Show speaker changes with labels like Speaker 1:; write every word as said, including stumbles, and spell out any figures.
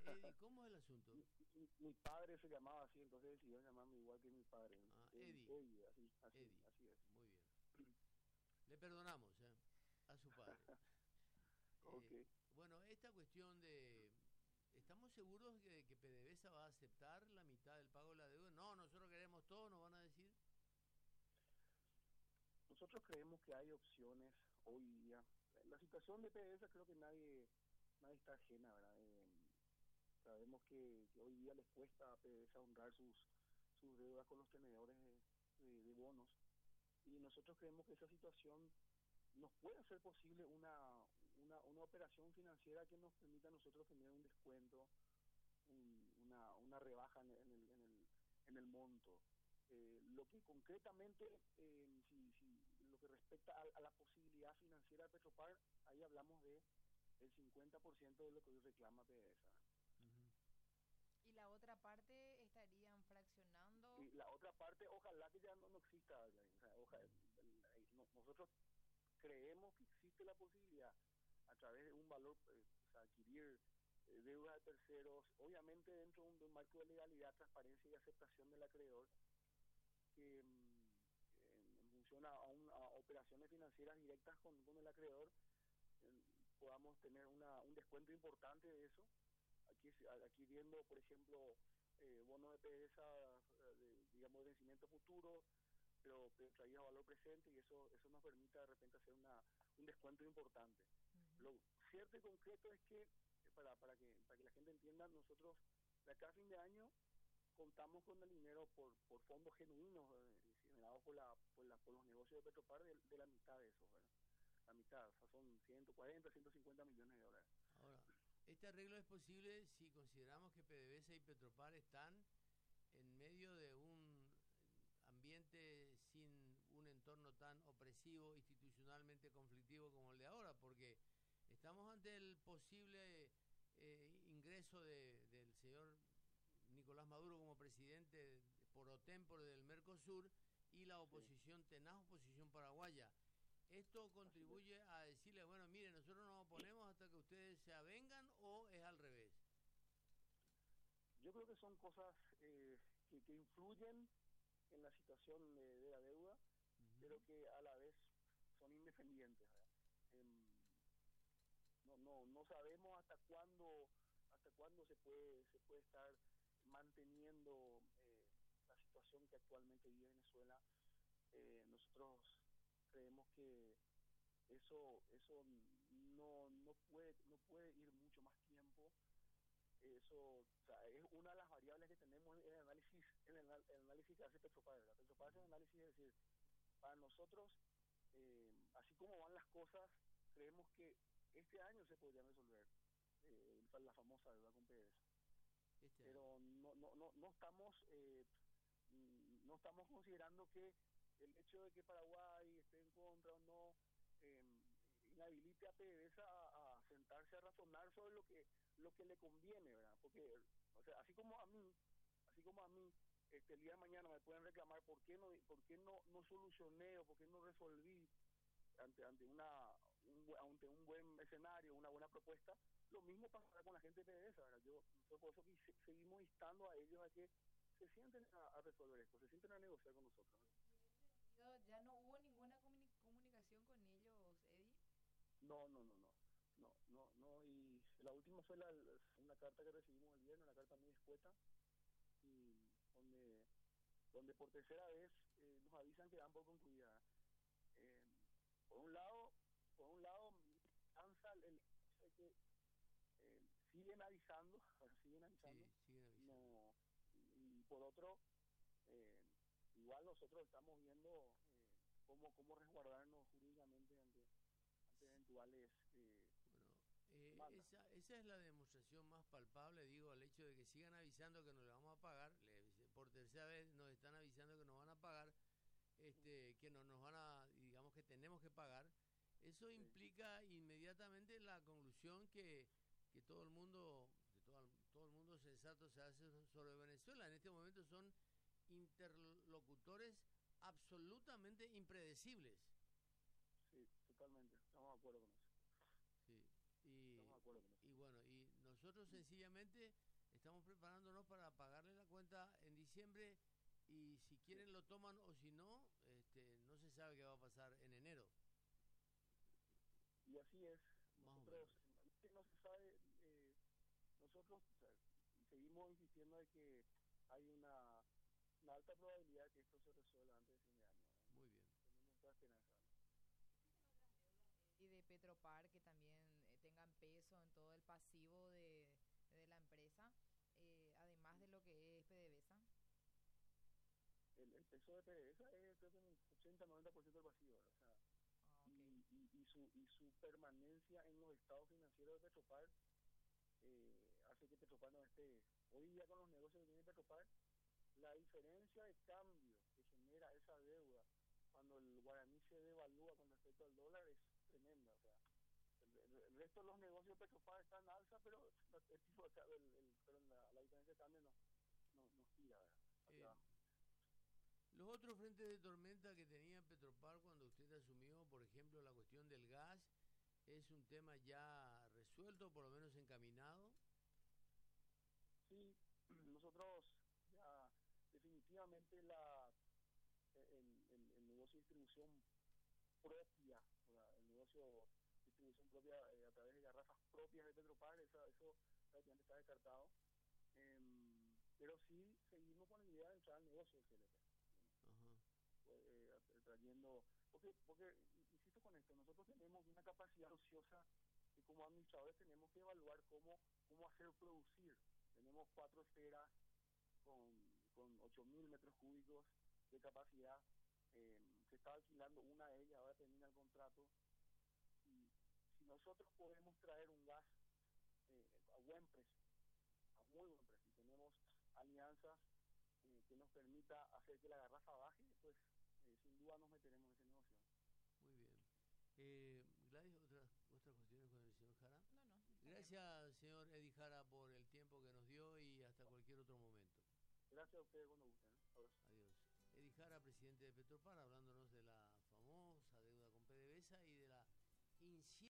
Speaker 1: Eddie, ¿cómo es el asunto?
Speaker 2: Mi, mi- mi padre se llamaba así, entonces decidieron llamarme igual que mi padre.
Speaker 1: Ah,
Speaker 2: Eddie,
Speaker 1: Eddie,
Speaker 2: Eddie, así, así,
Speaker 1: Eddie,
Speaker 2: así es.
Speaker 1: muy bien. Le perdonamos, ¿eh? A su padre.
Speaker 2: Ok.
Speaker 1: Eh, bueno, esta cuestión de... ¿Estamos seguros de que PDVSA va a aceptar la mitad del pago de la deuda? No, nosotros queremos todo, nos van a decir.
Speaker 2: Nosotros creemos que hay opciones hoy día. La situación de P D V S A creo que nadie nadie está ajena, ¿verdad? Eh, sabemos que, que hoy día les cuesta a P D V S A honrar sus sus deudas con los tenedores de, de- de bonos, y nosotros creemos que esa situación nos puede hacer posible una, una, una operación financiera que nos permita a nosotros tener un descuento, un- una, una rebaja en, en el, en, el, en el monto. Eh, lo que concretamente, eh, si, si, lo que respecta a, a la posibilidad financiera de Petropar, ahí hablamos de el cincuenta por ciento de lo que hoy reclama PDVSA.
Speaker 1: Ujú.
Speaker 3: Y la otra parte estarían fraccionando.
Speaker 2: Y la otra parte, ojalá que ya no, no exista. O sea, oja- no- nosotros creemos que existe la posibilidad, a través de un valor, eh, o sea, adquirir eh, deuda de terceros, obviamente dentro de un, de un marco de legalidad, transparencia y aceptación del acreedor, que mm, en, en función a, a un- a operaciones financieras directas con, con el acreedor, eh, podamos tener una, un descuento importante de eso. Aquí, aquí viendo, por ejemplo, eh, bonos de PDVSA, eh, de, digamos, de vencimiento futuro, pero, pero traído a valor presente, y eso eso nos permite de repente hacer una un descuento importante.
Speaker 3: Ujú.
Speaker 2: Lo cierto y concreto es que, eh, para para que para que la gente entienda, nosotros de acá a fin de año contamos con el dinero por por fondos genuinos, eh, generados por la por la por los negocios de Petropar, de, de la mitad de eso, ¿verdad? La mitad, o sea, son ciento cuarenta, ciento cincuenta millones de dólares.
Speaker 1: Ahora, este arreglo es posible si consideramos que PDVSA y Petropar están en medio de un ambiente sin un entorno tan opresivo, institucionalmente conflictivo como el de ahora, porque estamos ante el posible eh, ingreso de, del señor Nicolás Maduro como presidente por tempore del Mercosur y la
Speaker 2: Sí,
Speaker 1: oposición, tenaz oposición paraguaya. ¿Esto
Speaker 2: así es.
Speaker 1: contribuye a decirle, bueno, miren, nosotros nos oponemos hasta que ustedes se avengan, o es al revés?
Speaker 2: Yo creo que son cosas eh, que, que influyen en la situación de, de la deuda, pero
Speaker 1: Ujú.
Speaker 2: que a la vez son independientes, ¿verdad? Em, no no no sabemos hasta cuándo hasta cuándo se puede se puede estar manteniendo eh, la situación que actualmente vive Venezuela. Eh, nosotros creemos que eso eso no no puede no puede ir mucho más tiempo. Eso, o sea, es una de las variables que tenemos en el análisis, en el, el análisis que hace Petropar, ¿verdad? Petropar hace un análisis, es decir, para nosotros, eh, así como van las cosas, creemos que este año se podría resolver eh, la famosa deuda con PDVSA,
Speaker 1: Este año.
Speaker 2: pero no no no no estamos eh, mm, no estamos considerando que el hecho de que Paraguay esté en contra o no eh, inhabilite a PDVSA a, a sentarse a razonar sobre lo que lo que le conviene, ¿verdad? Porque, o sea, así como a mí, así como a mí, este, el día de mañana me pueden reclamar por qué no, por qué no, no solucioné o por qué no resolví ante ante una un, ante un buen escenario, una buena propuesta. Lo mismo pasará con la gente de PDVSA, ¿verdad? Yo, nosotros por eso que se, seguimos instando a ellos a que se sienten a, a resolver esto, se sienten a negociar con nosotros, ¿verdad?
Speaker 3: Y en ese sentido, ¿ya no hubo ninguna comuni- comunicación con ellos, Eddie?
Speaker 2: No, no, no, no. No, no, no, y la última fue la, una carta que recibimos el viernes, una carta muy escueta, y donde donde por tercera vez eh, nos avisan que dan por concluida. Eh, por un lado, por un lado, cansa el el hecho de que eh, siguen avisando, siguen avisando,
Speaker 1: Sí, siguen avisando.
Speaker 2: no, y, y por otro, eh, igual nosotros estamos viendo eh, cómo cómo resguardarnos jurídicamente ante, ante eventuales eh,
Speaker 1: Bueno, eh,
Speaker 2: demandas.
Speaker 1: esa, esa es la demostración más palpable, digo, al hecho de que sigan avisando que no le vamos a pagar, le, por tercera vez nos están avisando que nos van a pagar, este, que no nos van a, digamos que tenemos que pagar. Eso
Speaker 2: Sí,
Speaker 1: implica inmediatamente la conclusión que, que todo el mundo, que todo, todo el mundo sensato se hace sobre Venezuela. En este momento son interlocutores absolutamente impredecibles.
Speaker 2: sí, totalmente, estamos de acuerdo con eso.
Speaker 1: Sí. Y
Speaker 2: Estamos de acuerdo con eso.
Speaker 1: Y bueno, y nosotros sencillamente estamos preparándonos para pagarle la cuenta en diciembre y si quieren lo toman o si no, este, no se sabe qué va a pasar en enero.
Speaker 2: Y así es,
Speaker 1: Más o
Speaker 2: nosotros,
Speaker 1: menos.
Speaker 2: que no se sabe, eh, nosotros o sea, seguimos insistiendo de que hay una, una alta probabilidad que esto se resuelva antes de fin de año. ¿Verdad?
Speaker 1: Muy bien.
Speaker 2: Tenemos mucha esperanza.
Speaker 3: Y de Petropar que también eh, tengan peso en todo el pasivo de, de la empresa, eh, además de lo que es PDVSA.
Speaker 2: El, el peso de PDVSA es creo que un ochenta noventa por ciento del pasivo, ¿verdad? O sea,
Speaker 3: Ah, ok.
Speaker 2: y, y, y, su, y su permanencia en los estados financieros de Petropar eh, hace que Petropar no esté. Hoy día con los negocios que tiene Petropar, la diferencia de cambio que genera esa deuda cuando el guaraní se devalúa con respecto al dólar es tremenda. O sea, el, el, el resto de los negocios de Petropar están en alza, pero el tipo, el, el, pero la, la diferencia de cambio no, no, no gira, ¿verdad? Hacia
Speaker 1: Eh,
Speaker 2: abajo.
Speaker 1: los otros frentes de tormenta que tenía Petropar cuando usted asumió, por ejemplo, la cuestión del gas, ¿es un tema ya resuelto, por lo menos encaminado?
Speaker 2: Sí, nosotros ya definitivamente la el, el, el negocio de distribución propia, o sea, el negocio de distribución propia eh, a través de garrafas propias de Petropar, esa, eso prácticamente está descartado. Eh, pero sí seguimos con la idea de entrar al negocio del G L P.
Speaker 1: Ajá.
Speaker 2: Eh, trayendo, porque, porque, insisto con esto, nosotros tenemos una capacidad ociosa que como administradores tenemos que evaluar cómo, cómo hacer producir. Tenemos cuatro esferas con, con ocho mil metros cúbicos de capacidad. Eh, se está alquilando una de ellas, ahora termina el contrato. Y si nosotros podemos traer un gas eh, a buen precio, a muy buen precio, y tenemos alianzas eh, que nos permita hacer que la garrafa baje, pues eh, sin duda nos meteremos en ese negocio.
Speaker 1: Muy bien. Eh, Gladys, otras, otras cuestiones con el señor Jara.
Speaker 3: No, no, está bien.
Speaker 1: Gracias, señor Eddie Jara, por el tiempo que nos dio y hasta cualquier otro momento.
Speaker 2: Gracias a ustedes cuando gusten. ¿eh? Abrazo.
Speaker 1: Adiós. Eddie Jara, presidente de Petropar, hablándonos de la famosa deuda con PDVSA y de la incierta